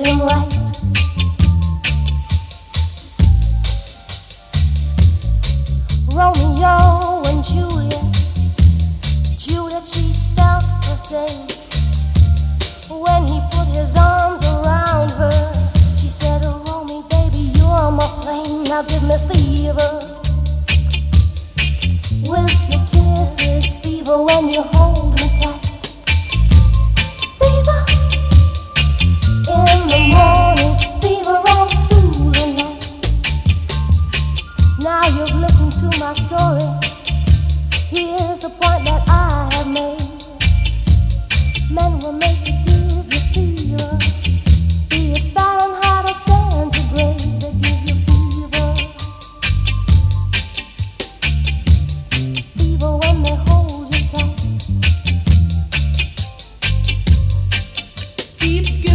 him right. Romeo and Juliet, Juliet, she felt the same. When he put his arms around her, she said, oh, Romy, baby, you're my flame, now give me fever. With your kisses, fever when you hold me tight. Fever in the morning, fever all through the night. Now you've listened to my story. Here's the point that I have made. Men were made to give you fever. Be it Fahrenheit or centigrade, they give you fever. Fever when they hold you tight. Keep